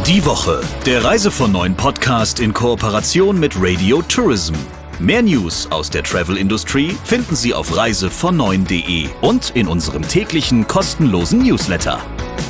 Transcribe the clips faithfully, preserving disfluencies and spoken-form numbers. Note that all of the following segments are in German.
Die Woche, der Reise von neun Podcast in Kooperation mit Radio Tourism. Mehr News aus der Travel-Industrie finden Sie auf reise von neun punkt de und in unserem täglichen kostenlosen Newsletter.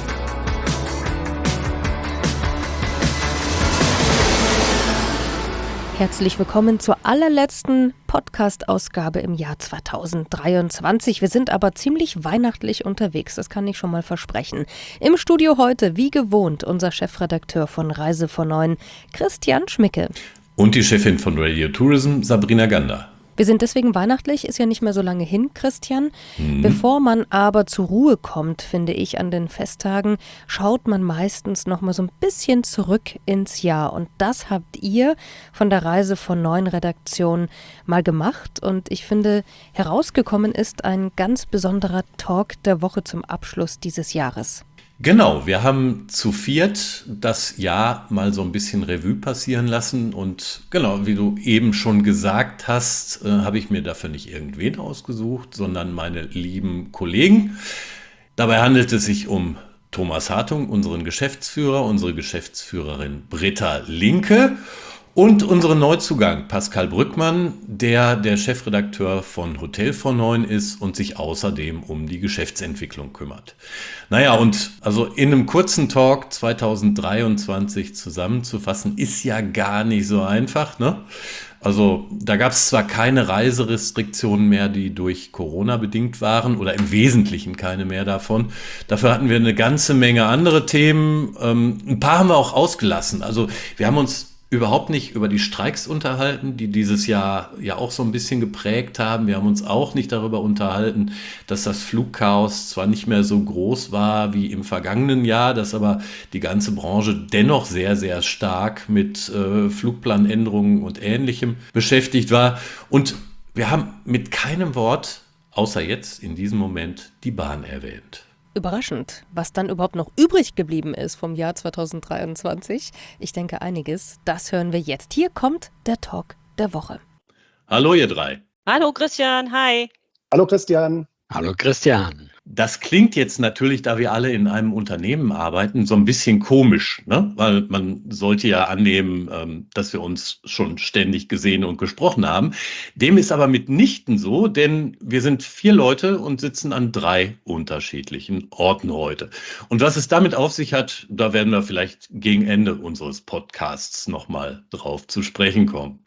Herzlich willkommen zur allerletzten Podcast-Ausgabe im Jahr zweitausenddreiundzwanzig. Wir sind aber ziemlich weihnachtlich unterwegs, das kann ich schon mal versprechen. Im Studio heute, wie gewohnt, unser Chefredakteur von Reise von neun, Christian Schmicke. Und die Chefin von Radio Tourism, Sabrina Gander. Wir sind deswegen weihnachtlich, ist ja nicht mehr so lange hin, Christian. Mhm. Bevor man aber zur Ruhe kommt, finde ich, an den Festtagen, schaut man meistens noch mal so ein bisschen zurück ins Jahr. Und das habt ihr von der Reise von neun Redaktion mal gemacht. Und ich finde, herausgekommen ist ein ganz besonderer Talk der Woche zum Abschluss dieses Jahres. Genau, wir haben zu viert das Jahr mal so ein bisschen Revue passieren lassen und genau, wie du eben schon gesagt hast, äh, habe ich mir dafür nicht irgendwen ausgesucht, sondern meine lieben Kollegen. Dabei handelt es sich um Thomas Hartung, unseren Geschäftsführer, unsere Geschäftsführerin Britta Linke und unseren Neuzugang Pascal Brückmann, der der Chefredakteur von Hotel von neun ist und sich außerdem um die Geschäftsentwicklung kümmert. Naja, und also in einem kurzen Talk zweitausenddreiundzwanzig zusammenzufassen, ist ja gar nicht so einfach, ne? Also da gab es zwar keine Reiserestriktionen mehr, die durch Corona bedingt waren oder im Wesentlichen keine mehr davon. Dafür hatten wir eine ganze Menge andere Themen. Ähm, ein paar haben wir auch ausgelassen. Also wir haben uns überhaupt nicht über die Streiks unterhalten, die dieses Jahr ja auch so ein bisschen geprägt haben. Wir haben uns auch nicht darüber unterhalten, dass das Flugchaos zwar nicht mehr so groß war wie im vergangenen Jahr, dass aber die ganze Branche dennoch sehr, sehr stark mit äh, Flugplanänderungen und Ähnlichem beschäftigt war. Und wir haben mit keinem Wort, außer jetzt in diesem Moment, die Bahn erwähnt. Überraschend, was dann überhaupt noch übrig geblieben ist vom Jahr zweitausenddreiundzwanzig. Ich denke einiges, das hören wir jetzt. Hier kommt der Talk der Woche. Hallo ihr drei. Hallo Christian, hi. Hallo Christian. Hallo Christian. Das klingt jetzt natürlich, da wir alle in einem Unternehmen arbeiten, so ein bisschen komisch, ne? Weil man sollte ja annehmen, dass wir uns schon ständig gesehen und gesprochen haben. Dem ist aber mitnichten so, denn wir sind vier Leute und sitzen an drei unterschiedlichen Orten heute. Und was es damit auf sich hat, da werden wir vielleicht gegen Ende unseres Podcasts nochmal drauf zu sprechen kommen.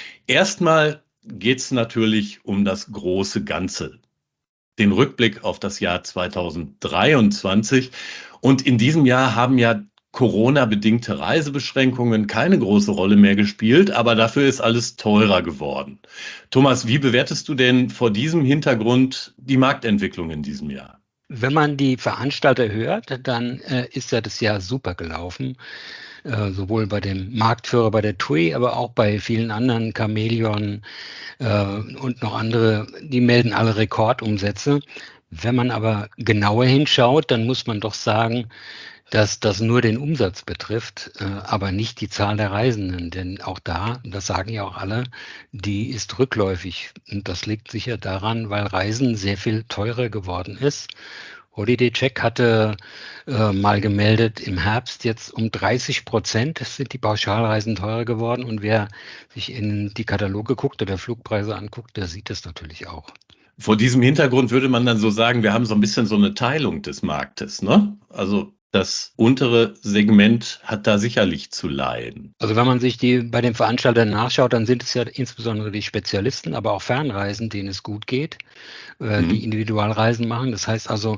Erstmal geht es natürlich um das große Ganze. Den Rückblick auf das Jahr zweitausenddreiundzwanzig. Und in diesem Jahr haben ja Corona-bedingte Reisebeschränkungen keine große Rolle mehr gespielt, aber dafür ist alles teurer geworden. Thomas, wie bewertest du denn vor diesem Hintergrund die Marktentwicklung in diesem Jahr? Wenn man die Veranstalter hört, dann äh, ist ja das Jahr super gelaufen. Äh, sowohl bei dem Marktführer, bei der T U I, aber auch bei vielen anderen, Chamäleon äh, und noch andere, die melden alle Rekordumsätze. Wenn man aber genauer hinschaut, dann muss man doch sagen, dass das nur den Umsatz betrifft, äh, aber nicht die Zahl der Reisenden. Denn auch da, das sagen ja auch alle, die ist rückläufig. Und das liegt sicher daran, weil Reisen sehr viel teurer geworden ist. Holiday Check hatte äh, mal gemeldet, im Herbst jetzt um dreißig Prozent sind die Pauschalreisen teurer geworden. Und wer sich in die Kataloge guckt oder Flugpreise anguckt, der sieht das natürlich auch. Vor diesem Hintergrund würde man dann so sagen, wir haben so ein bisschen so eine Teilung des Marktes, ne? Also das untere Segment hat da sicherlich zu leiden. Also wenn man sich die bei den Veranstaltern nachschaut, dann sind es ja insbesondere die Spezialisten, aber auch Fernreisen, denen es gut geht, äh, mhm. die Individualreisen machen. Das heißt also,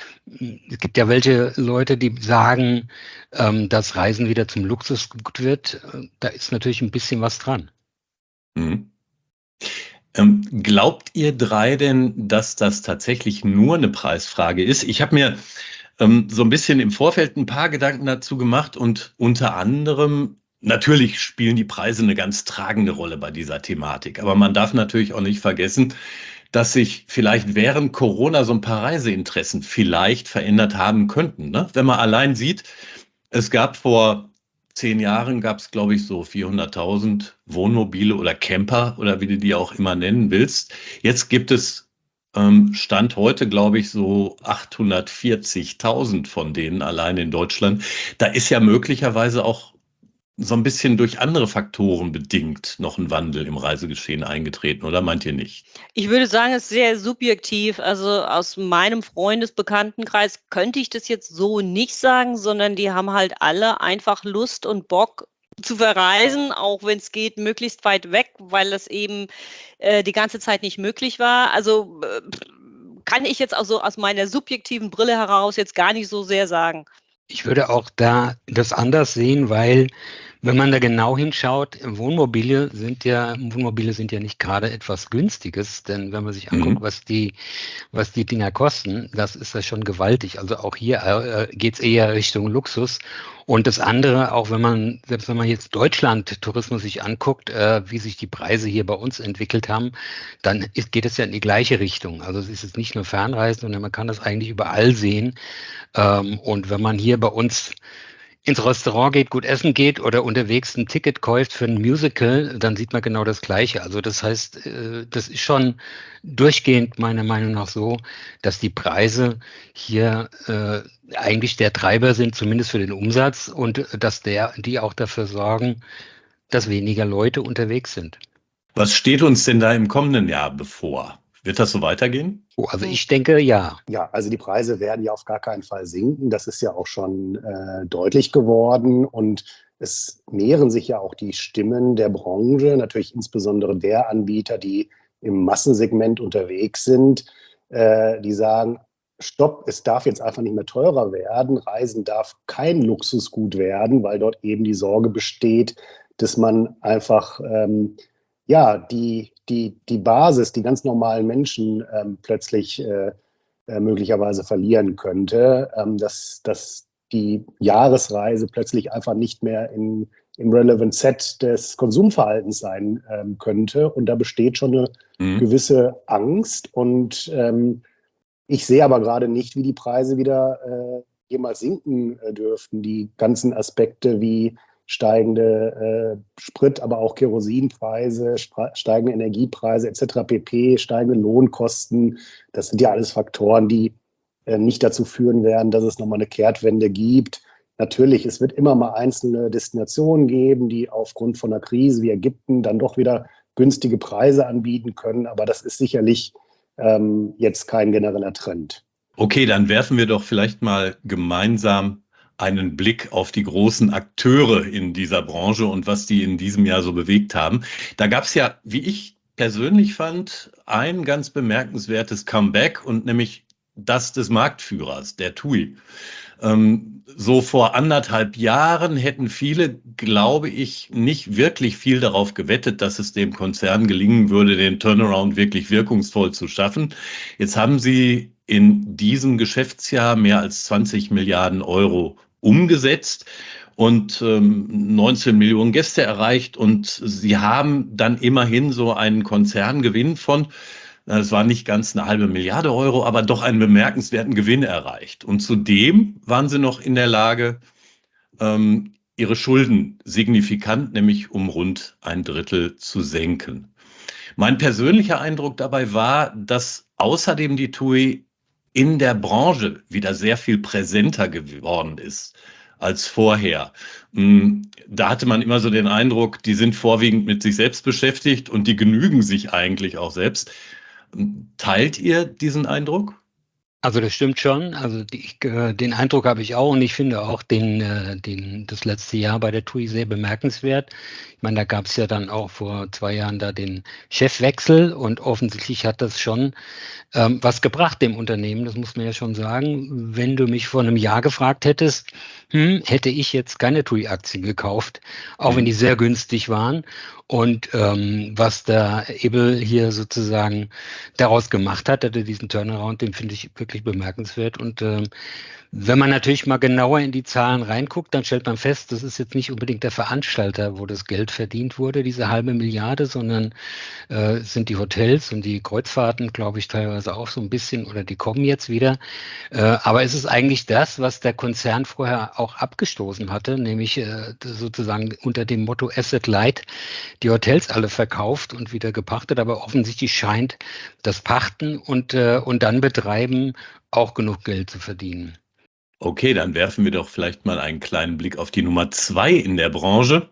es gibt ja welche Leute, die sagen, ähm, dass Reisen wieder zum Luxusgut wird. Da ist natürlich ein bisschen was dran. Mhm. Ähm, glaubt ihr drei denn, dass das tatsächlich nur eine Preisfrage ist? Ich habe mir ähm, so ein bisschen im Vorfeld ein paar Gedanken dazu gemacht und unter anderem, natürlich spielen die Preise eine ganz tragende Rolle bei dieser Thematik, aber man darf natürlich auch nicht vergessen, dass sich vielleicht während Corona so ein paar Reiseinteressen vielleicht verändert haben könnten, ne? Wenn man allein sieht, es gab vor zehn Jahren, gab es glaube ich so vierhunderttausend Wohnmobile oder Camper oder wie du die auch immer nennen willst. Jetzt gibt es Ähm, Stand heute, glaube ich, so achthundertvierzigtausend von denen allein in Deutschland. Da ist ja möglicherweise auch so ein bisschen durch andere Faktoren bedingt noch ein Wandel im Reisegeschehen eingetreten, oder meint ihr nicht? Ich würde sagen, es ist sehr subjektiv. Also aus meinem Freundesbekanntenkreis könnte ich das jetzt so nicht sagen, sondern die haben halt alle einfach Lust und Bock zu verreisen, auch wenn es geht, möglichst weit weg, weil das eben äh, die ganze Zeit nicht möglich war. Also äh, kann ich jetzt auch so aus meiner subjektiven Brille heraus jetzt gar nicht so sehr sagen. Ich würde auch da das anders sehen, weil wenn man da genau hinschaut, Wohnmobile sind ja, Wohnmobile sind ja nicht gerade etwas Günstiges, denn wenn man sich anguckt, Mhm. was die, was die Dinger kosten, das ist ja schon gewaltig. Also auch hier äh, geht es eher Richtung Luxus. Und das andere, auch wenn man, selbst wenn man jetzt Deutschland-Tourismus sich anguckt, äh, wie sich die Preise hier bei uns entwickelt haben, dann ist, geht es ja in die gleiche Richtung. Also es ist jetzt nicht nur Fernreisen, sondern man kann das eigentlich überall sehen. Ähm, und wenn man hier bei uns ins Restaurant geht, gut essen geht oder unterwegs ein Ticket kauft für ein Musical, dann sieht man genau das Gleiche. Also das heißt, äh, das ist schon durchgehend meiner Meinung nach so, dass die Preise hier äh, eigentlich der Treiber sind, zumindest für den Umsatz, und äh, dass der, die auch dafür sorgen, dass weniger Leute unterwegs sind. Was steht uns denn da im kommenden Jahr bevor? Wird das so weitergehen? Oh, also ich denke, ja. Ja, also die Preise werden ja auf gar keinen Fall sinken. Das ist ja auch schon äh, deutlich geworden. Und es mehren sich ja auch die Stimmen der Branche, natürlich insbesondere der Anbieter, die im Massensegment unterwegs sind, äh, die sagen, stopp, es darf jetzt einfach nicht mehr teurer werden. Reisen darf kein Luxusgut werden, weil dort eben die Sorge besteht, dass man einfach ähm, ja, die, die, die Basis, die ganz normalen Menschen ähm, plötzlich äh, äh, möglicherweise verlieren könnte, ähm, dass, dass die Jahresreise plötzlich einfach nicht mehr in, im Relevant Set des Konsumverhaltens sein ähm, könnte. Und da besteht schon eine Mhm. gewisse Angst. Und ähm, ich sehe aber gerade nicht, wie die Preise wieder äh, jemals sinken äh, dürften. Die ganzen Aspekte wie steigende äh, Sprit, aber auch Kerosinpreise, steigende Energiepreise et cetera pp., steigende Lohnkosten. Das sind ja alles Faktoren, die äh, nicht dazu führen werden, dass es nochmal eine Kehrtwende gibt. Natürlich, es wird immer mal einzelne Destinationen geben, die aufgrund von einer Krise wie Ägypten dann doch wieder günstige Preise anbieten können. Aber das ist sicherlich ähm, jetzt kein genereller Trend. Okay, dann werfen wir doch vielleicht mal gemeinsam einen Blick auf die großen Akteure in dieser Branche und was die in diesem Jahr so bewegt haben. Da gab es ja, wie ich persönlich fand, ein ganz bemerkenswertes Comeback, und nämlich das des Marktführers, der TUI. Ähm, so vor anderthalb Jahren hätten viele, glaube ich, nicht wirklich viel darauf gewettet, dass es dem Konzern gelingen würde, den Turnaround wirklich wirkungsvoll zu schaffen. Jetzt haben sie in diesem Geschäftsjahr mehr als zwanzig Milliarden Euro umgesetzt und ähm, neunzehn Millionen Gäste erreicht, und sie haben dann immerhin so einen Konzerngewinn von, es war nicht ganz eine halbe Milliarde Euro, aber doch einen bemerkenswerten Gewinn erreicht. Und zudem waren sie noch in der Lage, ähm, ihre Schulden signifikant, nämlich um rund ein Drittel, zu senken. Mein persönlicher Eindruck dabei war, dass außerdem die TUI in der Branche wieder sehr viel präsenter geworden ist als vorher. Da hatte man immer so den Eindruck, die sind vorwiegend mit sich selbst beschäftigt und die genügen sich eigentlich auch selbst. Teilt ihr diesen Eindruck? Also das stimmt schon. Also die, ich, äh, den Eindruck habe ich auch, und ich finde auch den, äh, den, das letzte Jahr bei der TUI sehr bemerkenswert. Ich meine, da gab es ja dann auch vor zwei Jahren da den Chefwechsel, und offensichtlich hat das schon ähm, was gebracht dem Unternehmen, das muss man ja schon sagen. Wenn du mich vor einem Jahr gefragt hättest, hm, hätte ich jetzt keine TUI-Aktien gekauft, auch wenn die sehr günstig waren. Und ähm, was der Ebel hier sozusagen daraus gemacht hat, hatte diesen Turnaround, den finde ich wirklich bemerkenswert. Und ähm, Wenn man natürlich mal genauer in die Zahlen reinguckt, dann stellt man fest, das ist jetzt nicht unbedingt der Veranstalter, wo das Geld verdient wurde, diese halbe Milliarde, sondern äh, sind die Hotels und die Kreuzfahrten, glaube ich, teilweise auch so ein bisschen, oder die kommen jetzt wieder. Äh, aber es ist eigentlich das, was der Konzern vorher auch abgestoßen hatte, nämlich äh, sozusagen unter dem Motto Asset Light die Hotels alle verkauft und wieder gepachtet. Aber offensichtlich scheint das Pachten und, äh, und dann Betreiben auch genug Geld zu verdienen. Okay, dann werfen wir doch vielleicht mal einen kleinen Blick auf die Nummer zwei in der Branche,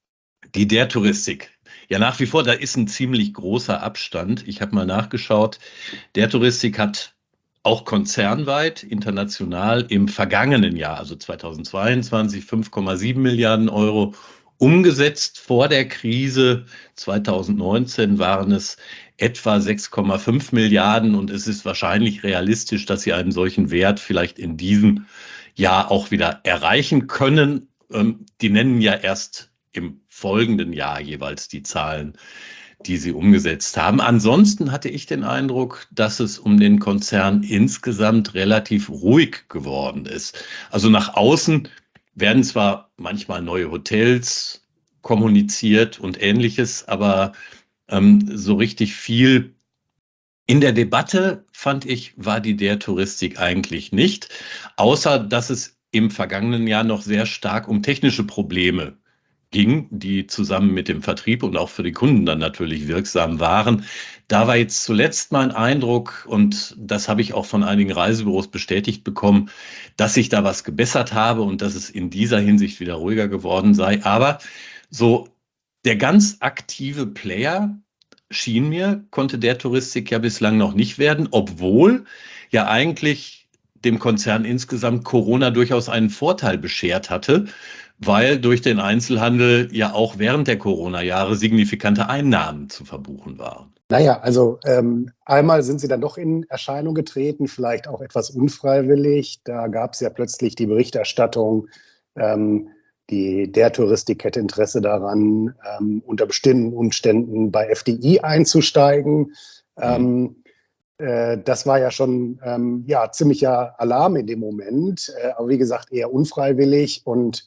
die der Touristik. Ja, nach wie vor, da ist ein ziemlich großer Abstand. Ich habe mal nachgeschaut. Der Touristik hat auch konzernweit, international im vergangenen Jahr, also zweitausendzweiundzwanzig, fünf Komma sieben Milliarden Euro umgesetzt. Vor der Krise zweitausendneunzehn waren es etwa sechs Komma fünf Milliarden und es ist wahrscheinlich realistisch, dass sie einen solchen Wert vielleicht in diesem Jahr auch wieder erreichen können. Ähm, die nennen ja erst im folgenden Jahr jeweils die Zahlen, die sie umgesetzt haben. Ansonsten hatte ich den Eindruck, dass es um den Konzern insgesamt relativ ruhig geworden ist. Also nach außen werden zwar manchmal neue Hotels kommuniziert und Ähnliches, aber ähm, so richtig viel in der Debatte, fand ich, war die der Touristik eigentlich nicht, außer dass es im vergangenen Jahr noch sehr stark um technische Probleme ging, die zusammen mit dem Vertrieb und auch für die Kunden dann natürlich wirksam waren. Da war jetzt zuletzt mein Eindruck, und das habe ich auch von einigen Reisebüros bestätigt bekommen, dass sich da was gebessert habe und dass es in dieser Hinsicht wieder ruhiger geworden sei. Aber so der ganz aktive Player schien mir, konnte der Touristik ja bislang noch nicht werden, obwohl ja eigentlich dem Konzern insgesamt Corona durchaus einen Vorteil beschert hatte, weil durch den Einzelhandel ja auch während der Corona-Jahre signifikante Einnahmen zu verbuchen waren. Naja, also ähm, einmal sind sie dann doch in Erscheinung getreten, vielleicht auch etwas unfreiwillig. Da gab es ja plötzlich die Berichterstattung, ähm, die der Touristik hätte Interesse daran, ähm, unter bestimmten Umständen bei F D I einzusteigen. Ähm, äh, das war ja schon ähm, ja, ziemlicher Alarm in dem Moment, äh, aber wie gesagt eher unfreiwillig. Und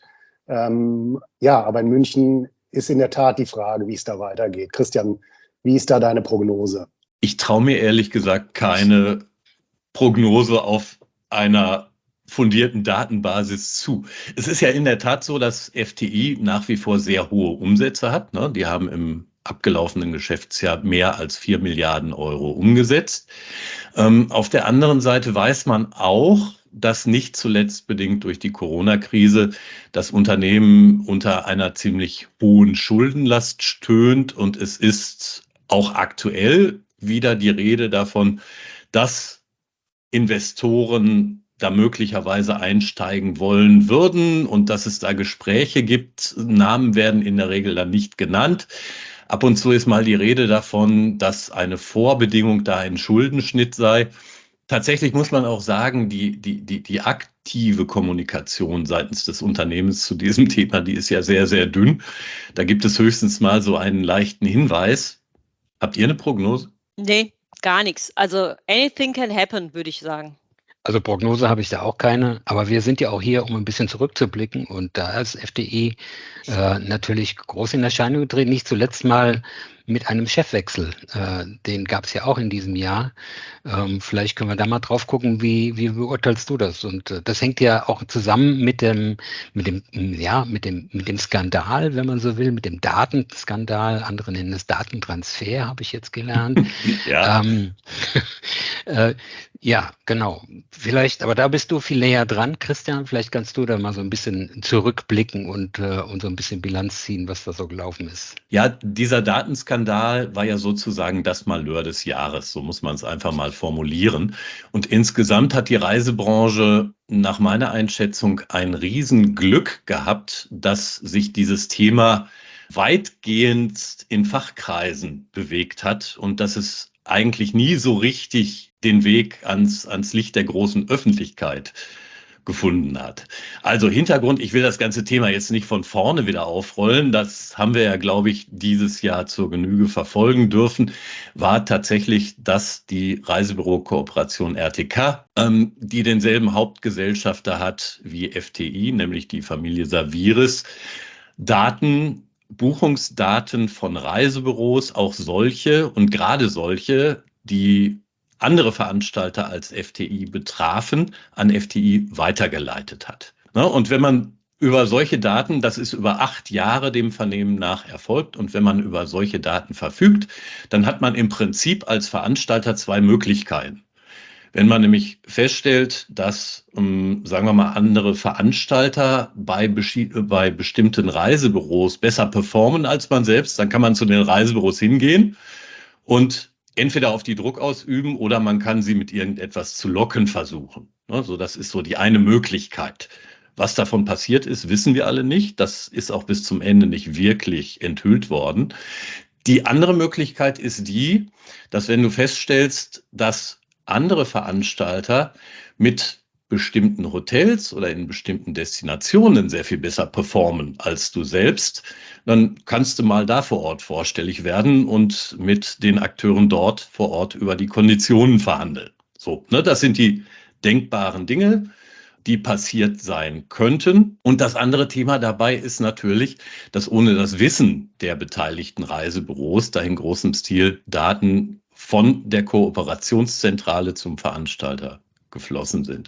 ähm, ja, aber in München ist in der Tat die Frage, wie es da weitergeht. Christian, wie ist da deine Prognose? Ich traue mir ehrlich gesagt keine Prognose auf einer fundierten Datenbasis zu. Es ist ja in der Tat so, dass F T I nach wie vor sehr hohe Umsätze hat. Ne? Die haben im abgelaufenen Geschäftsjahr mehr als vier Milliarden Euro umgesetzt. Ähm, auf der anderen Seite weiß man auch, dass nicht zuletzt bedingt durch die Corona-Krise das Unternehmen unter einer ziemlich hohen Schuldenlast stöhnt, und es ist auch aktuell wieder die Rede davon, dass Investoren da möglicherweise einsteigen wollen würden und dass es da Gespräche gibt. Namen werden in der Regel dann nicht genannt. Ab und zu ist mal die Rede davon, dass eine Vorbedingung da ein Schuldenschnitt sei. Tatsächlich muss man auch sagen, die, die, die, die aktive Kommunikation seitens des Unternehmens zu diesem Thema, die ist ja sehr, sehr dünn. Da gibt es höchstens mal so einen leichten Hinweis. Habt ihr eine Prognose? Nee, gar nichts. Also anything can happen, würde ich sagen. Also Prognose habe ich da auch keine, aber wir sind ja auch hier, um ein bisschen zurückzublicken, und da ist F D I äh, natürlich groß in Erscheinung getreten, nicht zuletzt mal mit einem Chefwechsel. Äh, den gab es ja auch in diesem Jahr. Ähm, vielleicht können wir da mal drauf gucken, wie, wie beurteilst du das? Und äh, das hängt ja auch zusammen mit dem, mit dem, ja, mit dem, mit dem Skandal, wenn man so will, mit dem Datenskandal. Andere nennen es Datentransfer, habe ich jetzt gelernt. Ja. Ähm, äh, ja, genau. Vielleicht, aber da bist du viel näher dran, Christian. Vielleicht kannst du da mal so ein bisschen zurückblicken und, äh, und so ein bisschen Bilanz ziehen, was da so gelaufen ist. Ja, dieser Datenskandal war ja sozusagen das Malheur des Jahres, so muss man es einfach mal formulieren. Und insgesamt hat die Reisebranche nach meiner Einschätzung ein Riesenglück gehabt, dass sich dieses Thema weitgehend in Fachkreisen bewegt hat und dass es eigentlich nie so richtig den Weg ans, ans Licht der großen Öffentlichkeit gefunden hat. Also Hintergrund, ich will das ganze Thema jetzt nicht von vorne wieder aufrollen, das haben wir ja, glaube ich, dieses Jahr zur Genüge verfolgen dürfen, war tatsächlich, dass die Reisebüro-Kooperation R T K, ähm, die denselben Hauptgesellschafter hat wie F T I, nämlich die Familie Saviris, Daten, Buchungsdaten von Reisebüros, auch solche und gerade solche, die andere Veranstalter als F T I betrafen, an F T I weitergeleitet hat. Und wenn man über solche Daten, das ist über acht Jahre dem Vernehmen nach erfolgt, und wenn man über solche Daten verfügt, dann hat man im Prinzip als Veranstalter zwei Möglichkeiten. Wenn man nämlich feststellt, dass, sagen wir mal, andere Veranstalter bei, bei bestimmten Reisebüros besser performen als man selbst, dann kann man zu den Reisebüros hingehen und entweder auf die Druck ausüben oder man kann sie mit irgendetwas zu locken versuchen. Also das ist so die eine Möglichkeit. Was davon passiert ist, wissen wir alle nicht. Das ist auch bis zum Ende nicht wirklich enthüllt worden. Die andere Möglichkeit ist die, dass wenn du feststellst, dass andere Veranstalter mit bestimmten Hotels oder in bestimmten Destinationen sehr viel besser performen als du selbst, dann kannst du mal da vor Ort vorstellig werden und mit den Akteuren dort vor Ort über die Konditionen verhandeln. So, ne, das sind die denkbaren Dinge, die passiert sein könnten. Und das andere Thema dabei ist natürlich, dass ohne das Wissen der beteiligten Reisebüros da in großem Stil Daten von der Kooperationszentrale zum Veranstalter geflossen sind.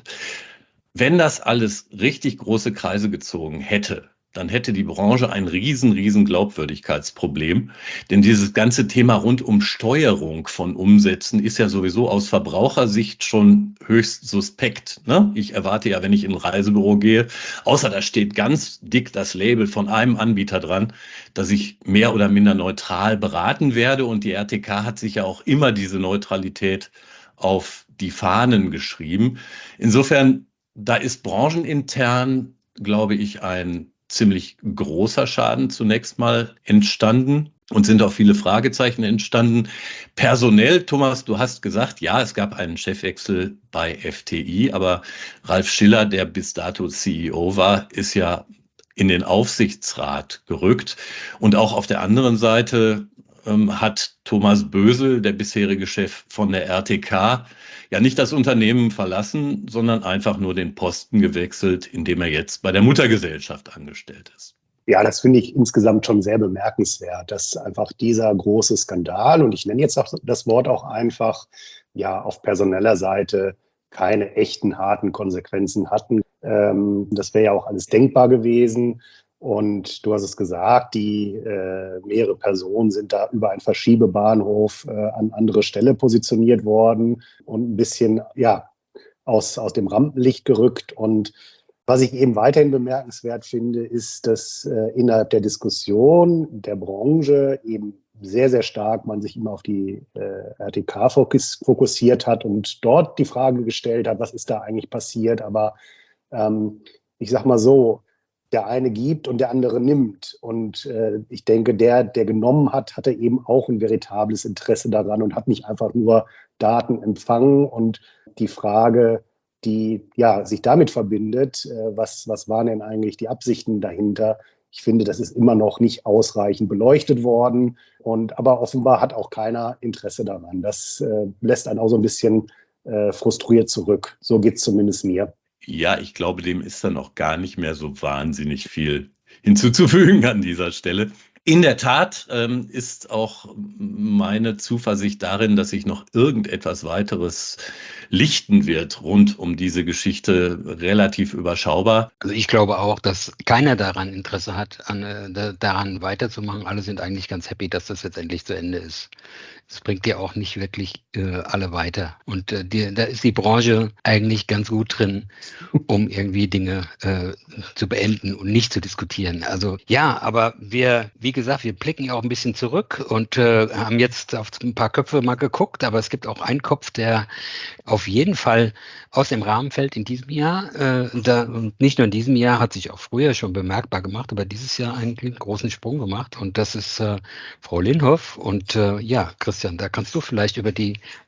Wenn das alles richtig große Kreise gezogen hätte, dann hätte die Branche ein riesen, riesen Glaubwürdigkeitsproblem. Denn dieses ganze Thema rund um Steuerung von Umsätzen ist ja sowieso aus Verbrauchersicht schon höchst suspekt. Ne? Ich erwarte ja, wenn ich in ein Reisebüro gehe, außer da steht ganz dick das Label von einem Anbieter dran, dass ich mehr oder minder neutral beraten werde. Und die R T K hat sich ja auch immer diese Neutralität auf die Fahnen geschrieben. Insofern, da ist branchenintern, glaube ich, ein ziemlich großer Schaden zunächst mal entstanden und sind auch viele Fragezeichen entstanden. Personell, Thomas, du hast gesagt, ja, es gab einen Chefwechsel bei F T I, aber Ralf Schiller, der bis dato C E O war, ist ja in den Aufsichtsrat gerückt. Und auch auf der anderen Seite ähm, hat Thomas Bösel, der bisherige Chef von der R T K, ja nicht das Unternehmen verlassen, sondern einfach nur den Posten gewechselt, indem er jetzt bei der Muttergesellschaft angestellt ist. Ja, das finde ich insgesamt schon sehr bemerkenswert, dass einfach dieser große Skandal, und ich nenne jetzt auch das Wort auch einfach, ja, auf personeller Seite keine echten harten Konsequenzen hatten. Ähm, das wäre ja auch alles denkbar gewesen. Und du hast es gesagt, die äh, mehrere Personen sind da über einen Verschiebebahnhof äh, an andere Stelle positioniert worden und ein bisschen ja, aus, aus dem Rampenlicht gerückt. Und was ich eben weiterhin bemerkenswert finde, ist, dass äh, innerhalb der Diskussion der Branche eben sehr, sehr stark man sich immer auf die äh, R T K fokus, fokussiert hat und dort die Frage gestellt hat, was ist da eigentlich passiert. Aber ähm, ich sag mal so, der eine gibt und der andere nimmt. Und äh, ich denke, der, der genommen hat, hatte eben auch ein veritables Interesse daran und hat nicht einfach nur Daten empfangen. Und die Frage, die ja sich damit verbindet, äh, was, was waren denn eigentlich die Absichten dahinter? Ich finde, das ist immer noch nicht ausreichend beleuchtet worden. Und, aber offenbar hat auch keiner Interesse daran. Das äh, lässt einen auch so ein bisschen äh, frustriert zurück. So geht es zumindest mir. Ja, ich glaube, dem ist dann auch gar nicht mehr so wahnsinnig viel hinzuzufügen an dieser Stelle. In der Tat ähm, ist auch meine Zuversicht darin, dass sich noch irgendetwas weiteres lichten wird rund um diese Geschichte, relativ überschaubar. Also ich glaube auch, dass keiner daran Interesse hat, an, äh, da, daran weiterzumachen. Alle sind eigentlich ganz happy, dass das jetzt endlich zu Ende ist. Es bringt ja auch nicht wirklich äh, alle weiter. Und äh, die, da ist die Branche eigentlich ganz gut drin, um irgendwie Dinge äh, zu beenden und nicht zu diskutieren. Also ja, aber wir, wie gesagt, wir blicken ja auch ein bisschen zurück und äh, haben jetzt auf ein paar Köpfe mal geguckt, aber es gibt auch einen Kopf, der auf jeden Fall aus dem Rahmen fällt in diesem Jahr. Äh, da, und nicht nur in diesem Jahr, hat sich auch früher schon bemerkbar gemacht, aber dieses Jahr einen großen Sprung gemacht. Und das ist äh, Frau Linhoff. Und äh, ja, Christian, da kannst du vielleicht über die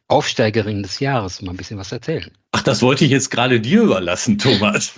Aufsteigerin des Jahres mal ein bisschen was erzählen. Ach, das wollte ich jetzt gerade dir überlassen, Thomas.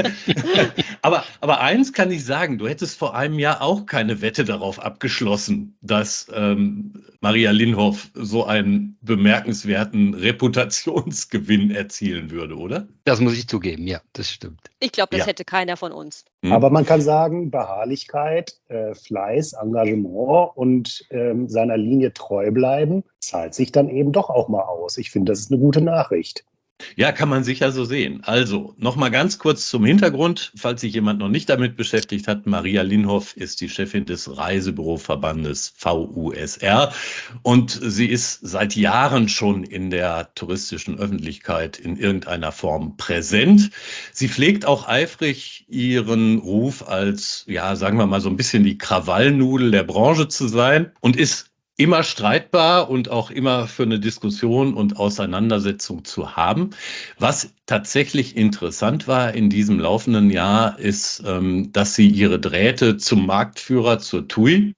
aber, aber eins kann ich sagen, du hättest vor einem Jahr auch keine Wette darauf abgeschlossen, dass ähm, Maria Linhoff so einen bemerkenswerten Reputationsgewinn erzielen würde, oder? Das muss ich zugeben, ja, das stimmt. Ich glaube, das Ja. hätte keiner von uns. Hm? Aber man kann sagen, Beharrlichkeit, äh, Fleiß, Engagement und ähm, seiner Linie treu bleiben, zahlt sich dann eben doch auch mal aus. Ich finde, das ist eine gute Nachricht. Ja, kann man sicher so sehen. Also, nochmal ganz kurz zum Hintergrund, falls sich jemand noch nicht damit beschäftigt hat. Maria Linhoff ist die Chefin des Reisebüroverbandes V U S R und sie ist seit Jahren schon in der touristischen Öffentlichkeit in irgendeiner Form präsent. Sie pflegt auch eifrig ihren Ruf als, ja, sagen wir mal so ein bisschen die Krawallnudel der Branche zu sein und ist immer streitbar und auch immer für eine Diskussion und Auseinandersetzung zu haben. Was tatsächlich interessant war in diesem laufenden Jahr, ist, dass sie ihre Drähte zum Marktführer, zur T U I,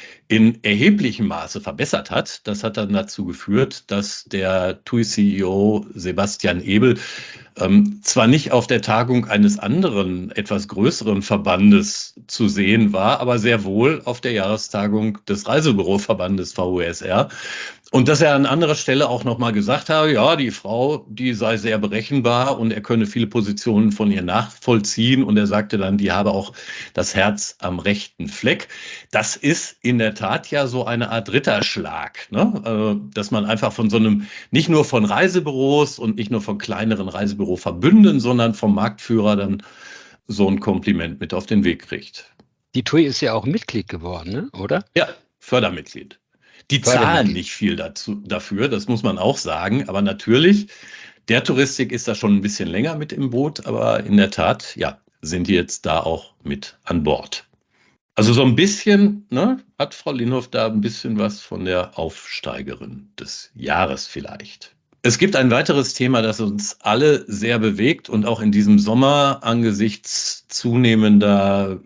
in erheblichem Maße verbessert hat. Das hat dann dazu geführt, dass der T U I-C E O Sebastian Ebel ähm, zwar nicht auf der Tagung eines anderen, etwas größeren Verbandes zu sehen war, aber sehr wohl auf der Jahrestagung des Reisebüroverbandes V U S R. Und dass er an anderer Stelle auch nochmal gesagt habe, ja, die Frau, die sei sehr berechenbar und er könne viele Positionen von ihr nachvollziehen. Und er sagte dann, die habe auch das Herz am rechten Fleck. Das ist in der Tat ja so eine Art Ritterschlag, ne? Dass man einfach von so einem, nicht nur von Reisebüros und nicht nur von kleineren Reisebüroverbünden, sondern vom Marktführer dann so ein Kompliment mit auf den Weg kriegt. Die T U I ist ja auch Mitglied geworden, ne? Oder? Ja, Fördermitglied. Die zahlen nicht viel dazu, dafür, das muss man auch sagen. Aber natürlich, der Touristik ist da schon ein bisschen länger mit im Boot. Aber in der Tat, ja, sind die jetzt da auch mit an Bord. Also so ein bisschen, ne, hat Frau Linhoff da ein bisschen was von der Aufsteigerin des Jahres vielleicht. Es gibt ein weiteres Thema, das uns alle sehr bewegt und auch in diesem Sommer angesichts zunehmender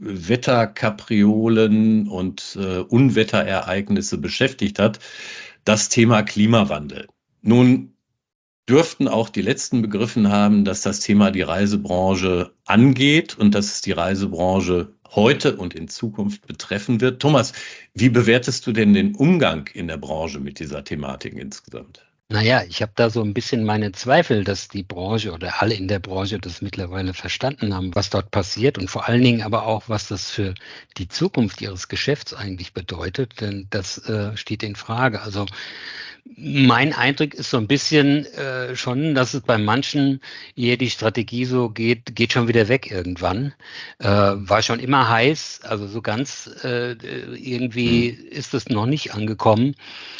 Wetterkapriolen und äh, Unwetterereignisse beschäftigt hat, das Thema Klimawandel. Nun dürften auch die Letzten begriffen haben, dass das Thema die Reisebranche angeht und dass es die Reisebranche heute und in Zukunft betreffen wird. Thomas, wie bewertest du denn den Umgang in der Branche mit dieser Thematik insgesamt? Naja, ich habe da so ein bisschen meine Zweifel, dass die Branche oder alle in der Branche das mittlerweile verstanden haben, was dort passiert und vor allen Dingen aber auch, was das für die Zukunft ihres Geschäfts eigentlich bedeutet, denn das äh, steht in Frage. Also mein Eindruck ist so ein bisschen äh, schon, dass es bei manchen eher die Strategie so geht, geht schon wieder weg irgendwann. Äh, war schon immer heiß, also so ganz äh, irgendwie ist es noch nicht angekommen.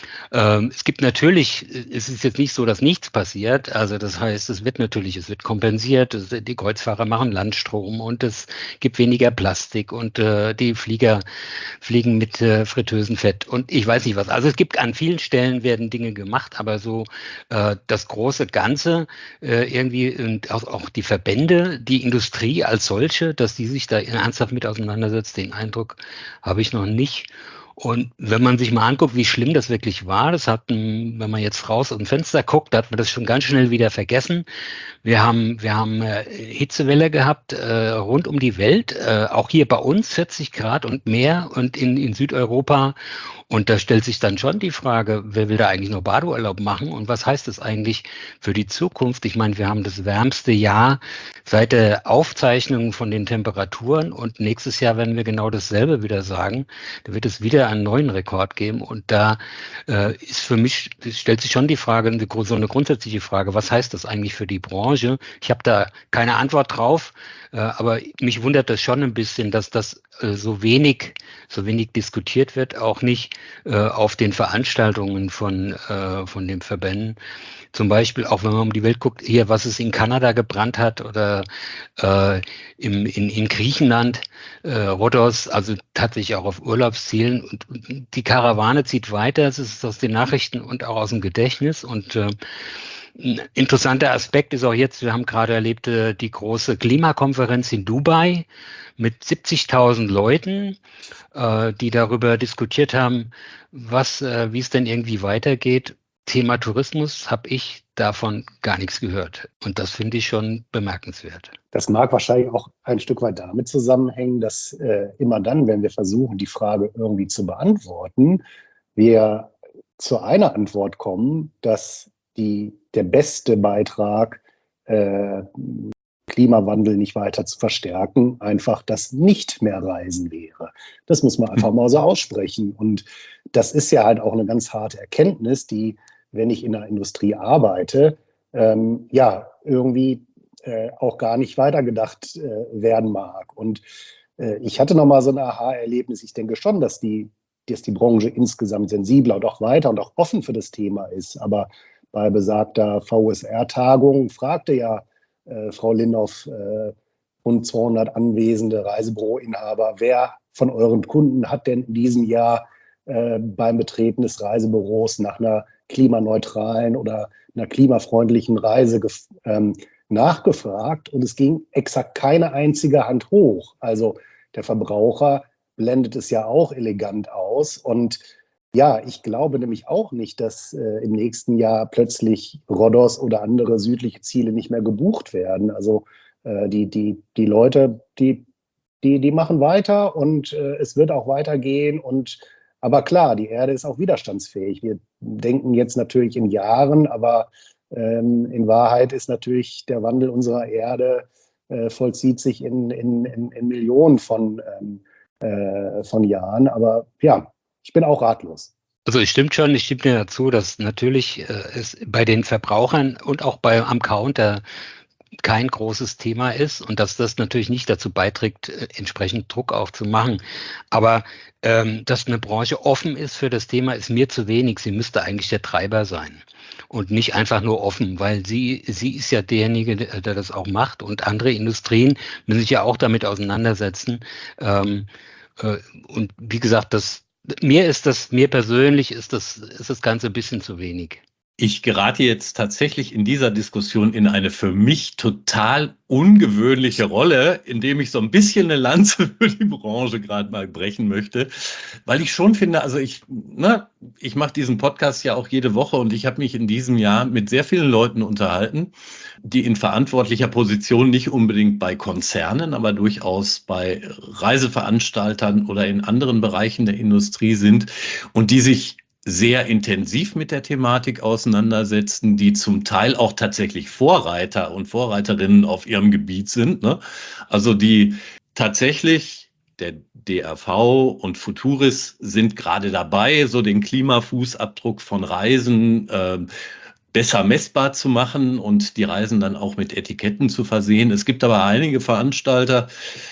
Ähm, es gibt natürlich, es ist jetzt nicht so, dass nichts passiert. Also das heißt, es wird natürlich, es wird kompensiert. Es, die Kreuzfahrer machen Landstrom und es gibt weniger Plastik und äh, die Flieger fliegen mit äh, Fritteusenfett und ich weiß nicht was. Also es gibt an vielen Stellen werden Dinge gemacht, aber so äh, das große Ganze äh, irgendwie und auch, auch die Verbände, die Industrie als solche, dass die sich da ernsthaft mit auseinandersetzt, den Eindruck habe ich noch nicht. Und wenn man sich mal anguckt, wie schlimm das wirklich war, das hat, wenn man jetzt raus aus dem Fenster guckt, da hat man das schon ganz schnell wieder vergessen. Wir haben, wir haben äh, Hitzewelle gehabt äh, rund um die Welt, äh, auch hier bei uns vierzig Grad und mehr und in, in Südeuropa. Und da stellt sich dann schon die Frage, wer will da eigentlich noch Badeurlaub machen und was heißt das eigentlich für die Zukunft? Ich meine, wir haben das wärmste Jahr seit der Aufzeichnung von den Temperaturen und nächstes Jahr werden wir genau dasselbe wieder sagen. Da wird es wieder einen neuen Rekord geben und da äh, ist für mich, stellt sich schon die Frage, so eine grundsätzliche Frage, was heißt das eigentlich für die Branche? Ich habe da keine Antwort drauf, äh, aber mich wundert das schon ein bisschen, dass das äh, so wenig, so wenig diskutiert wird, auch nicht äh, auf den Veranstaltungen von, äh, von den Verbänden. Zum Beispiel, auch wenn man um die Welt guckt, hier, was es in Kanada gebrannt hat oder äh, im, in, in Griechenland, äh, Rhodos, also tatsächlich auch auf Urlaubszielen. Und, und die Karawane zieht weiter, es ist aus den Nachrichten und auch aus dem Gedächtnis. Und äh, ein interessanter Aspekt ist auch jetzt, wir haben gerade erlebt, äh, die große Klimakonferenz in Dubai mit siebzigtausend Leuten, äh, die darüber diskutiert haben, was, äh, wie es denn irgendwie weitergeht. Thema Tourismus habe ich davon gar nichts gehört. Und das finde ich schon bemerkenswert. Das mag wahrscheinlich auch ein Stück weit damit zusammenhängen, dass äh, immer dann, wenn wir versuchen, die Frage irgendwie zu beantworten, wir zu einer Antwort kommen, dass die, der beste Beitrag, äh, Klimawandel nicht weiter zu verstärken, einfach das nicht mehr Reisen wäre. Das muss man einfach mal so aussprechen. Und das ist ja halt auch eine ganz harte Erkenntnis, die, wenn ich in der Industrie arbeite, ähm, ja, irgendwie äh, auch gar nicht weitergedacht äh, werden mag. Und äh, ich hatte nochmal so ein Aha-Erlebnis. Ich denke schon, dass die, dass die Branche insgesamt sensibler und auch weiter und auch offen für das Thema ist. Aber bei besagter V S R-Tagung fragte ja äh, Frau Linhoff äh, rund zweihundert anwesende Reisebüroinhaber, wer von euren Kunden hat denn in diesem Jahr äh, beim Betreten des Reisebüros nach einer klimaneutralen oder einer klimafreundlichen Reise ähm, nachgefragt, und es ging exakt keine einzige Hand hoch. Also der Verbraucher blendet es ja auch elegant aus. Und ja, ich glaube nämlich auch nicht, dass äh, im nächsten Jahr plötzlich Rhodos oder andere südliche Ziele nicht mehr gebucht werden. Also äh, die, die, die Leute, die, die, die machen weiter, und äh, es wird auch weitergehen. Und aber klar, die Erde ist auch widerstandsfähig. Wir denken jetzt natürlich in Jahren, aber ähm, in Wahrheit ist natürlich der Wandel unserer Erde äh, vollzieht sich in, in, in, in Millionen von, ähm, äh, von Jahren. Aber ja, ich bin auch ratlos. Also es stimmt schon, ich stimme dir dazu, dass natürlich äh, es bei den Verbrauchern und auch bei, am Counter kein großes Thema ist und dass das natürlich nicht dazu beiträgt, äh, entsprechend Druck aufzumachen. Aber ähm, dass eine Branche offen ist für das Thema, ist mir zu wenig. Sie müsste eigentlich der Treiber sein und nicht einfach nur offen, weil sie, sie ist ja derjenige, der, der das auch macht, und andere Industrien müssen sich ja auch damit auseinandersetzen. Ähm, äh, und wie gesagt, das Mir ist das, mir persönlich ist das, ist das Ganze ein bisschen zu wenig. Ich gerate jetzt tatsächlich in dieser Diskussion in eine für mich total ungewöhnliche Rolle, indem ich so ein bisschen eine Lanze für die Branche gerade mal brechen möchte, weil ich schon finde, also ich, ne, ich mache diesen Podcast ja auch jede Woche, und ich habe mich in diesem Jahr mit sehr vielen Leuten unterhalten, die in verantwortlicher Position nicht unbedingt bei Konzernen, aber durchaus bei Reiseveranstaltern oder in anderen Bereichen der Industrie sind und die sich sehr intensiv mit der Thematik auseinandersetzen, die zum Teil auch tatsächlich Vorreiter und Vorreiterinnen auf ihrem Gebiet sind, ne? Also die tatsächlich, der D R V und Futuris sind gerade dabei, so den Klimafußabdruck von Reisen äh, besser messbar zu machen und die Reisen dann auch mit Etiketten zu versehen. Es gibt aber einige Veranstalter,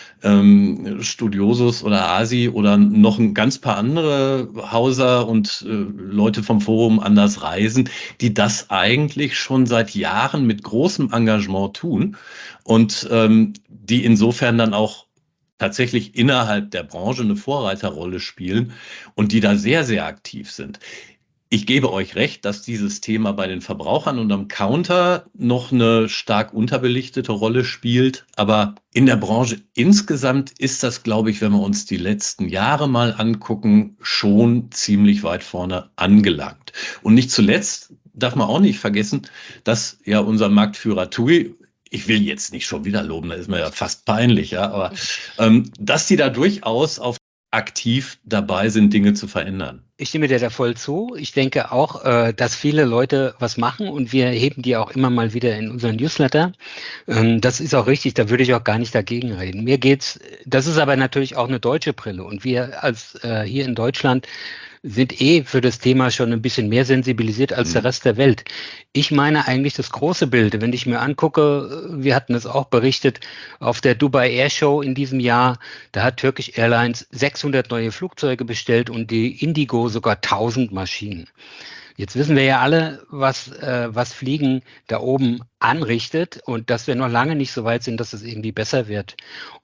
ähm, Studiosus oder Asi oder noch ein ganz paar andere Hauser und äh, Leute vom Forum Anders Reisen, die das eigentlich schon seit Jahren mit großem Engagement tun und ähm, die insofern dann auch tatsächlich innerhalb der Branche eine Vorreiterrolle spielen und die da sehr, sehr aktiv sind. Ich gebe euch recht, dass dieses Thema bei den Verbrauchern und am Counter noch eine stark unterbelichtete Rolle spielt. Aber in der Branche insgesamt ist das, glaube ich, wenn wir uns die letzten Jahre mal angucken, schon ziemlich weit vorne angelangt. Und nicht zuletzt darf man auch nicht vergessen, dass ja unser Marktführer TUI, ich will jetzt nicht schon wieder loben, da ist mir ja fast peinlich, ja, aber ähm, dass die da durchaus auf aktiv dabei sind, Dinge zu verändern. Ich stimme dir da voll zu. Ich denke auch, äh, dass viele Leute was machen, und wir heben die auch immer mal wieder in unseren Newsletter. Ähm, das ist auch richtig, da würde ich auch gar nicht dagegen reden. Mir geht's, das ist aber natürlich auch eine deutsche Brille, und wir als äh, hier in Deutschland sind eh für das Thema schon ein bisschen mehr sensibilisiert als der Rest der Welt. Ich meine eigentlich das große Bild. Wenn ich mir angucke, wir hatten es auch berichtet, auf der Dubai Air Show in diesem Jahr, da hat Turkish Airlines sechshundert neue Flugzeuge bestellt und die Indigo sogar tausend Maschinen. Jetzt wissen wir ja alle, was, äh, was Fliegen da oben anrichtet, und dass wir noch lange nicht so weit sind, dass es irgendwie besser wird. Und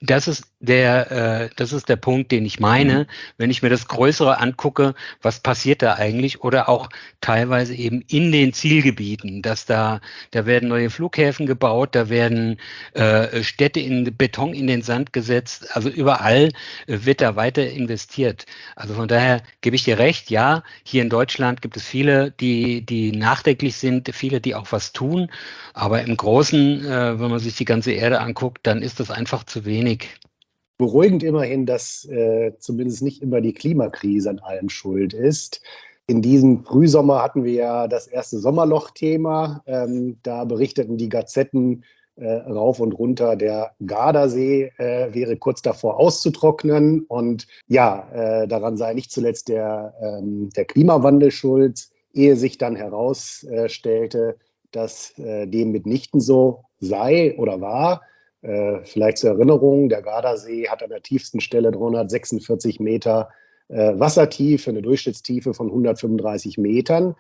Das ist der, äh, das ist der Punkt, den ich meine, wenn ich mir das Größere angucke, was passiert da eigentlich, oder auch teilweise eben in den Zielgebieten, dass da, da werden neue Flughäfen gebaut, da werden äh, Städte in Beton in den Sand gesetzt, also überall äh, wird da weiter investiert. Also von daher gebe ich dir recht, ja, hier in Deutschland gibt es viele, die, die nachdenklich sind, viele, die auch was tun, aber im Großen, äh, wenn man sich die ganze Erde anguckt, dann ist das einfach zu wenig. Beruhigend immerhin, dass äh, zumindest nicht immer die Klimakrise an allem schuld ist. In diesem Frühsommer hatten wir ja das erste Sommerloch-Thema. Ähm, da berichteten die Gazetten äh, rauf und runter, der Gardasee äh, wäre kurz davor auszutrocknen. Und ja, äh, daran sei nicht zuletzt der, ähm, der Klimawandel schuld, ehe sich dann herausstellte, dass äh, dem mitnichten so sei oder war. Äh, vielleicht zur Erinnerung, der Gardasee hat an der tiefsten Stelle dreihundertsechsundvierzig Meter äh, Wassertiefe, eine Durchschnittstiefe von hundertfünfunddreißig Metern.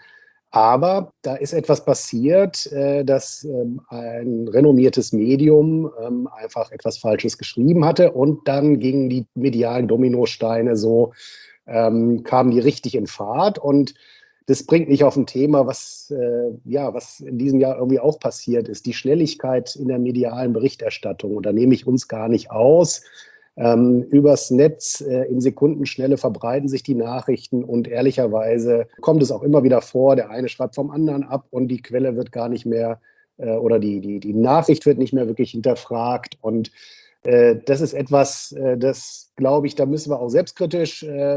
Aber da ist etwas passiert, äh, dass ähm, ein renommiertes Medium ähm, einfach etwas Falsches geschrieben hatte, und dann gingen die medialen Dominosteine so, ähm, kamen die richtig in Fahrt, und das bringt mich auf ein Thema, was, äh, ja, was in diesem Jahr irgendwie auch passiert ist, die Schnelligkeit in der medialen Berichterstattung. Und da nehme ich uns gar nicht aus. Ähm, übers Netz äh, in Sekundenschnelle verbreiten sich die Nachrichten, und ehrlicherweise kommt es auch immer wieder vor, der eine schreibt vom anderen ab und die Quelle wird gar nicht mehr äh, oder die, die, die Nachricht wird nicht mehr wirklich hinterfragt. Und äh, das ist etwas, äh, das, glaube ich, da müssen wir auch selbstkritisch äh,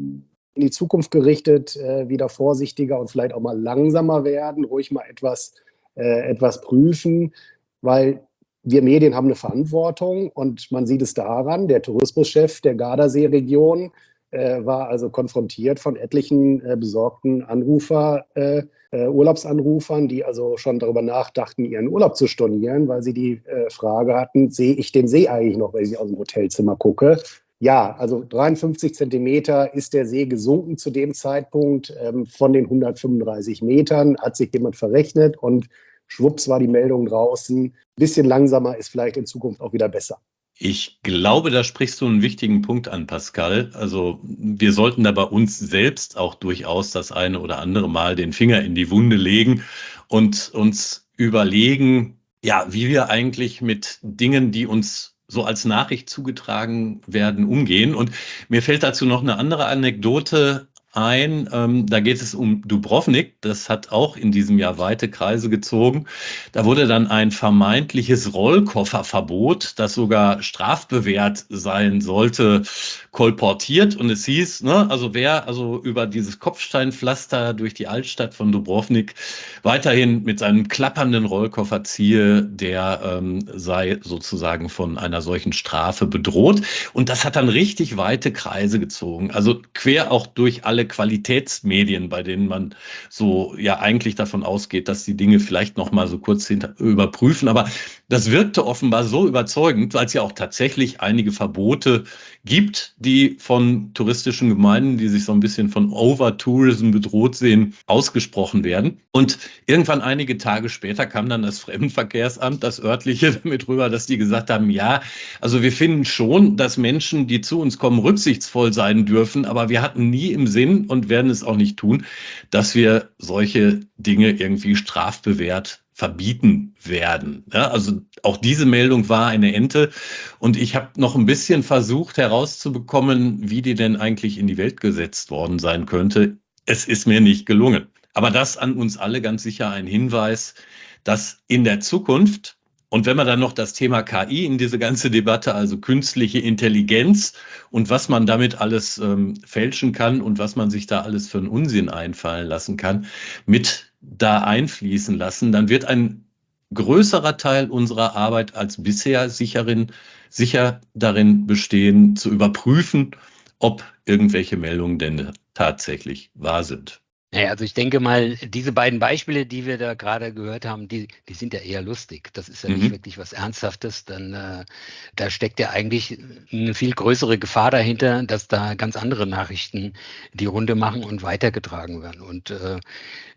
in die Zukunft gerichtet, äh, wieder vorsichtiger und vielleicht auch mal langsamer werden, ruhig mal etwas, äh, etwas prüfen, weil wir Medien haben eine Verantwortung, und man sieht es daran, der Tourismuschef der Gardasee-Region äh, war also konfrontiert von etlichen äh, besorgten Anrufer, äh, äh, Urlaubsanrufern, die also schon darüber nachdachten, ihren Urlaub zu stornieren, weil sie die äh, Frage hatten, sehe ich den See eigentlich noch, wenn ich aus dem Hotelzimmer gucke? Ja, also dreiundfünfzig Zentimeter ist der See gesunken zu dem Zeitpunkt. Ähm, von den hundertfünfunddreißig Metern hat sich jemand verrechnet, und schwupps war die Meldung draußen. Ein bisschen langsamer ist vielleicht in Zukunft auch wieder besser. Ich glaube, da sprichst du einen wichtigen Punkt an, Pascal. Also wir sollten da bei uns selbst auch durchaus das eine oder andere Mal den Finger in die Wunde legen und uns überlegen, ja, wie wir eigentlich mit Dingen, die uns so als Nachricht zugetragen werden, umgehen. Und mir fällt dazu noch eine andere Anekdote ein. Ähm, da geht es um Dubrovnik. Das hat auch in diesem Jahr weite Kreise gezogen. Da wurde dann ein vermeintliches Rollkofferverbot, das sogar strafbewehrt sein sollte, kolportiert. Und es hieß, ne, also wer also über dieses Kopfsteinpflaster durch die Altstadt von Dubrovnik weiterhin mit seinem klappernden Rollkoffer ziehe, der ähm, sei sozusagen von einer solchen Strafe bedroht. Und das hat dann richtig weite Kreise gezogen. Also quer auch durch alle Qualitätsmedien, bei denen man so ja eigentlich davon ausgeht, dass die Dinge vielleicht noch mal so kurz hinter, überprüfen. Aber das wirkte offenbar so überzeugend, weil es ja auch tatsächlich einige Verbote gibt, die von touristischen Gemeinden, die sich so ein bisschen von Overtourism bedroht sehen, ausgesprochen werden. Und irgendwann einige Tage später kam dann das Fremdenverkehrsamt, das örtliche, damit rüber, dass die gesagt haben, ja, also wir finden schon, dass Menschen, die zu uns kommen, rücksichtsvoll sein dürfen, aber wir hatten nie im Sinn und werden es auch nicht tun, dass wir solche Dinge irgendwie strafbewehrt verbieten werden. Ja, also auch diese Meldung war eine Ente, und ich habe noch ein bisschen versucht herauszubekommen, wie die denn eigentlich in die Welt gesetzt worden sein könnte. Es ist mir nicht gelungen. Aber das an uns alle ganz sicher ein Hinweis, dass in der Zukunft, und wenn man dann noch das Thema K I in diese ganze Debatte, also künstliche Intelligenz und was man damit alles ähm, fälschen kann und was man sich da alles für einen Unsinn einfallen lassen kann, mit da einfließen lassen, dann wird ein größerer Teil unserer Arbeit als bisher sicherin, sicher darin bestehen, zu überprüfen, ob irgendwelche Meldungen denn tatsächlich wahr sind. Naja, also ich denke mal, diese beiden Beispiele, die wir da gerade gehört haben, die, die sind ja eher lustig. Das ist ja nicht Mhm. wirklich was Ernsthaftes. Dann, äh, da steckt ja eigentlich eine viel größere Gefahr dahinter, dass da ganz andere Nachrichten die Runde machen und weitergetragen werden. Und äh,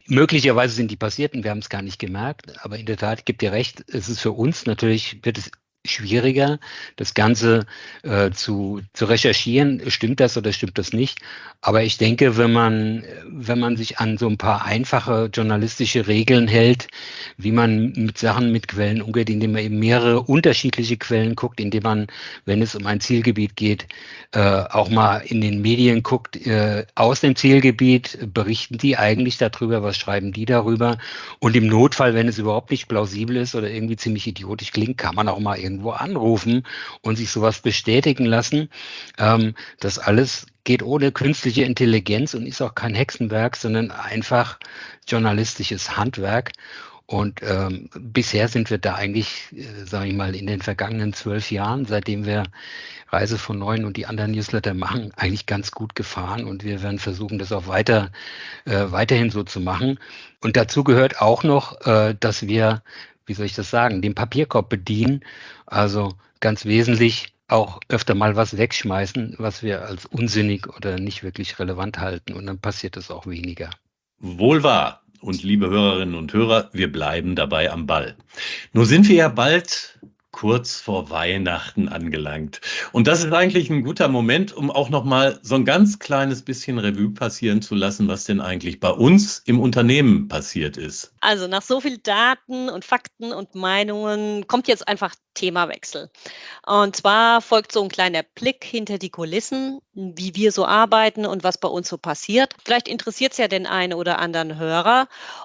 möglicherweise sind die passiert und wir haben es gar nicht gemerkt. Aber in der Tat, ich gebe dir recht, es ist für uns natürlich, wird es schwieriger, das Ganze äh, zu, zu recherchieren. Stimmt das oder stimmt das nicht? Aber ich denke, wenn man, wenn man sich an so ein paar einfache journalistische Regeln hält, wie man mit Sachen, mit Quellen umgeht, indem man eben mehrere unterschiedliche Quellen guckt, indem man, wenn es um ein Zielgebiet geht, äh, auch mal in den Medien guckt, äh, aus dem Zielgebiet, berichten die eigentlich darüber, was schreiben die darüber? Und im Notfall, wenn es überhaupt nicht plausibel ist oder irgendwie ziemlich idiotisch klingt, kann man auch mal irgendwo anrufen und sich sowas bestätigen lassen. Ähm, das alles geht ohne künstliche Intelligenz und ist auch kein Hexenwerk, sondern einfach journalistisches Handwerk. Und ähm, bisher sind wir da eigentlich, äh, sage ich mal, in den vergangenen zwölf Jahren, seitdem wir Reise von Neun und die anderen Newsletter machen, eigentlich ganz gut gefahren. Und wir werden versuchen, das auch weiter, äh, weiterhin so zu machen. Und dazu gehört auch noch, äh, dass wir, wie soll ich das sagen, den Papierkorb bedienen. Also ganz wesentlich auch öfter mal was wegschmeißen, was wir als unsinnig oder nicht wirklich relevant halten. Und dann passiert es auch weniger. Wohl wahr. Und liebe Hörerinnen und Hörer, wir bleiben dabei am Ball. Nun sind wir ja bald kurz vor Weihnachten angelangt. Und das ist eigentlich ein guter Moment, um auch noch mal so ein ganz kleines bisschen Revue passieren zu lassen, was denn eigentlich bei uns im Unternehmen passiert ist. Also nach so viel Daten und Fakten und Meinungen kommt jetzt einfach Themawechsel. Und zwar folgt so ein kleiner Blick hinter die Kulissen, wie wir so arbeiten und was bei uns so passiert. Vielleicht interessiert es ja den einen oder anderen Hörer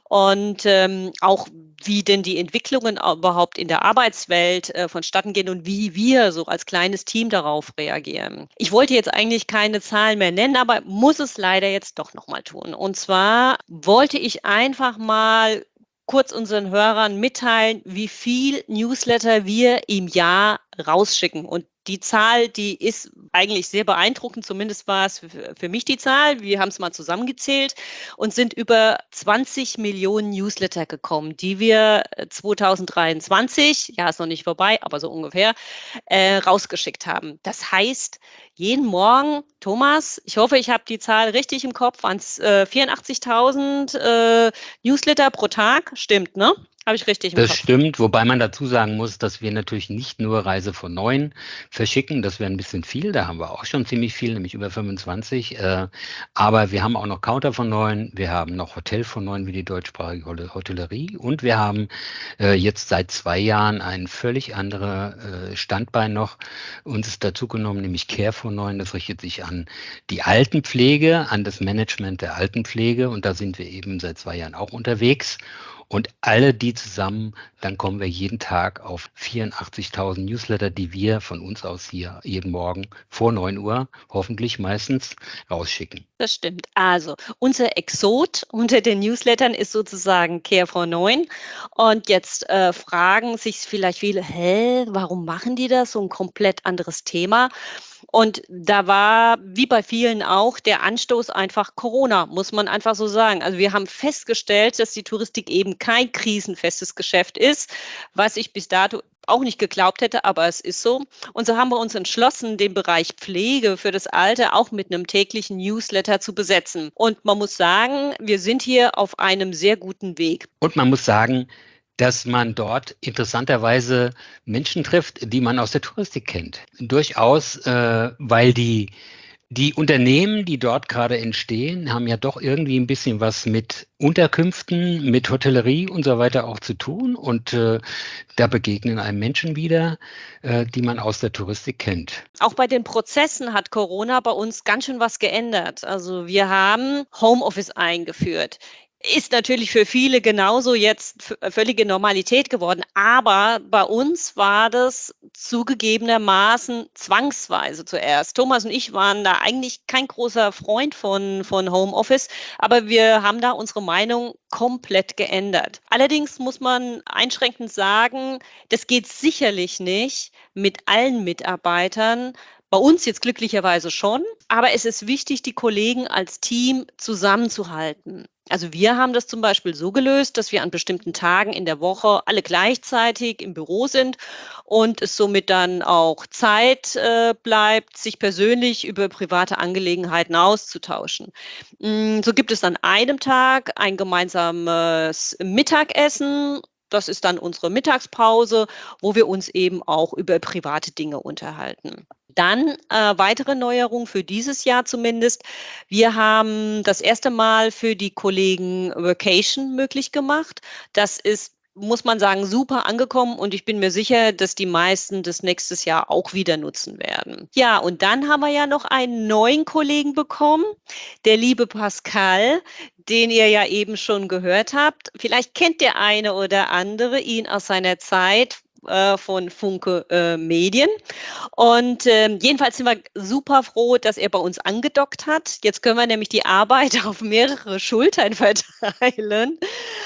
und ähm, auch, wie denn die Entwicklungen überhaupt in der Arbeitswelt äh, vonstatten gehen und wie wir so als kleines Team darauf reagieren. Ich wollte jetzt eigentlich keine Zahlen mehr nennen, aber muss es leider jetzt doch nochmal tun. Und zwar wollte ich einfach mal kurz unseren Hörern mitteilen, wie viel Newsletter wir im Jahr rausschicken. Und die Zahl, die ist eigentlich sehr beeindruckend, zumindest war es für, für mich die Zahl. Wir haben es mal zusammengezählt und sind über zwanzig Millionen Newsletter gekommen, die wir zwanzig dreiundzwanzig, ja, ist noch nicht vorbei, aber so ungefähr, äh, rausgeschickt haben. Das heißt, jeden Morgen, Thomas, ich hoffe, ich habe die Zahl richtig im Kopf, waren es äh, vierundachtzigtausend äh, Newsletter pro Tag, stimmt, ne? Habe ich richtig im Das Kopf. stimmt, wobei man dazu sagen muss, dass wir natürlich nicht nur Reise von Neun verschicken, das wäre ein bisschen viel, da haben wir auch schon ziemlich viel, nämlich über fünfundzwanzig, äh, aber wir haben auch noch Counter von Neun, wir haben noch Hotel von Neun wie die deutschsprachige Hotellerie und wir haben äh, jetzt seit zwei Jahren ein völlig anderes äh, Standbein noch uns dazu genommen, nämlich Care von Neun, das richtet sich an die Altenpflege, an das Management der Altenpflege und da sind wir eben seit zwei Jahren auch unterwegs. Und alle die zusammen, dann kommen wir jeden Tag auf vierundachtzigtausend Newsletter, die wir von uns aus hier jeden Morgen vor neun Uhr hoffentlich meistens rausschicken. Das stimmt. Also unser Exot unter den Newslettern ist sozusagen Care for Neun. Und jetzt äh, fragen sich vielleicht viele, hä, warum machen die das? So ein komplett anderes Thema. Und da war, wie bei vielen auch, der Anstoß einfach Corona, muss man einfach so sagen. Also wir haben festgestellt, dass die Touristik eben kein krisenfestes Geschäft ist, was ich bis dato auch nicht geglaubt hätte, aber es ist so. Und so haben wir uns entschlossen, den Bereich Pflege für das Alter auch mit einem täglichen Newsletter zu besetzen. Und man muss sagen, wir sind hier auf einem sehr guten Weg. Und man muss sagen, dass man dort interessanterweise Menschen trifft, die man aus der Touristik kennt. Durchaus, äh, weil die, die Unternehmen, die dort gerade entstehen, haben ja doch irgendwie ein bisschen was mit Unterkünften, mit Hotellerie und so weiter auch zu tun. Und äh, da begegnen einem Menschen wieder, äh, die man aus der Touristik kennt. Auch bei den Prozessen hat Corona bei uns ganz schön was geändert. Also wir haben Homeoffice eingeführt. Ist natürlich für viele genauso jetzt völlige Normalität geworden. Aber bei uns war das zugegebenermaßen zwangsweise zuerst. Thomas und ich waren da eigentlich kein großer Freund von, von Homeoffice, aber wir haben da unsere Meinung komplett geändert. Allerdings muss man einschränkend sagen, das geht sicherlich nicht mit allen Mitarbeitern. Bei uns jetzt glücklicherweise schon, aber es ist wichtig, die Kollegen als Team zusammenzuhalten. Also wir haben das zum Beispiel so gelöst, dass wir an bestimmten Tagen in der Woche alle gleichzeitig im Büro sind und es somit dann auch Zeit äh, bleibt, sich persönlich über private Angelegenheiten auszutauschen. So gibt es an einem Tag ein gemeinsames Mittagessen. das ist dann unsere Mittagspause, wo wir uns eben auch über private Dinge unterhalten. Dann äh, weitere Neuerung für dieses Jahr zumindest. Wir haben das erste Mal für die Kollegen Workation möglich gemacht. Das ist, muss man sagen, super angekommen und ich bin mir sicher, dass die meisten das nächstes Jahr auch wieder nutzen werden. Ja, und dann haben wir ja noch einen neuen Kollegen bekommen, der liebe Pascal, den ihr ja eben schon gehört habt. Vielleicht kennt der eine oder andere ihn aus seiner Zeit von Funke äh, Medien. Und äh, jedenfalls sind wir super froh, dass er bei uns angedockt hat. Jetzt können wir nämlich die Arbeit auf mehrere Schultern verteilen,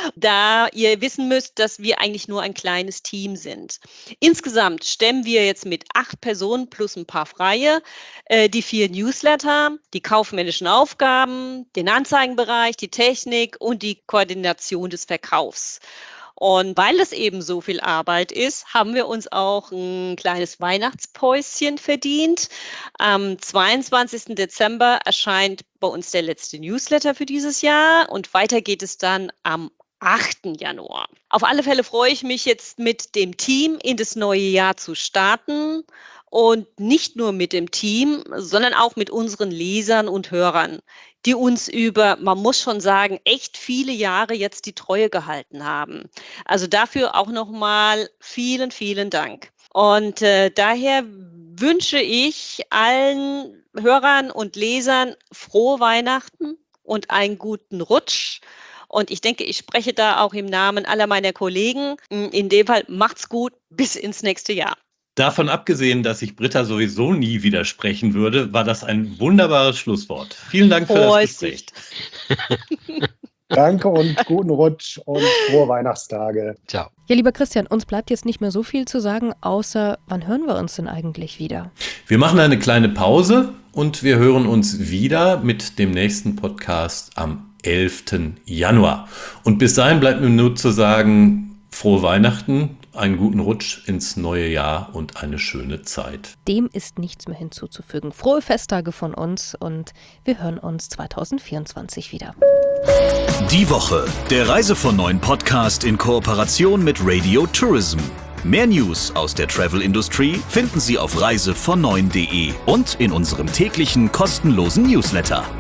da ihr wissen müsst, dass wir eigentlich nur ein kleines Team sind. Insgesamt stemmen wir jetzt mit acht Personen plus ein paar Freie äh, die vier Newsletter, die kaufmännischen Aufgaben, den Anzeigenbereich, die Technik und die Koordination des Verkaufs. Und weil es eben so viel Arbeit ist, haben wir uns auch ein kleines Weihnachtspäuschen verdient. Am zweiundzwanzigsten Dezember erscheint bei uns der letzte Newsletter für dieses Jahr und weiter geht es dann am achten Januar. Auf alle Fälle freue ich mich jetzt mit dem Team in das neue Jahr zu starten. Und nicht nur mit dem Team, sondern auch mit unseren Lesern und Hörern, die uns über, man muss schon sagen, echt viele Jahre jetzt die Treue gehalten haben. Also dafür auch nochmal vielen, vielen Dank. Und äh, daher wünsche ich allen Hörern und Lesern frohe Weihnachten und einen guten Rutsch. Und ich denke, ich spreche da auch im Namen aller meiner Kollegen. In dem Fall macht's gut, bis ins nächste Jahr. Davon abgesehen, dass ich Britta sowieso nie widersprechen würde, war das ein wunderbares Schlusswort. Vielen Dank für Vorsicht. das Gespräch. Danke und guten Rutsch und frohe Weihnachtstage. Ciao. Ja, lieber Christian, uns bleibt jetzt nicht mehr so viel zu sagen, außer wann hören wir uns denn eigentlich wieder? Wir machen eine kleine Pause und wir hören uns wieder mit dem nächsten Podcast am elften Januar. Und bis dahin bleibt mir nur zu sagen, frohe Weihnachten, einen guten Rutsch ins neue Jahr und eine schöne Zeit. Dem ist nichts mehr hinzuzufügen. Frohe Festtage von uns und wir hören uns zwanzig vierundzwanzig wieder. Die Woche, der Reise von neun Podcast in Kooperation mit Radio Tourism. Mehr News aus der Travel Industry finden Sie auf reise von neun punkt de und in unserem täglichen kostenlosen Newsletter.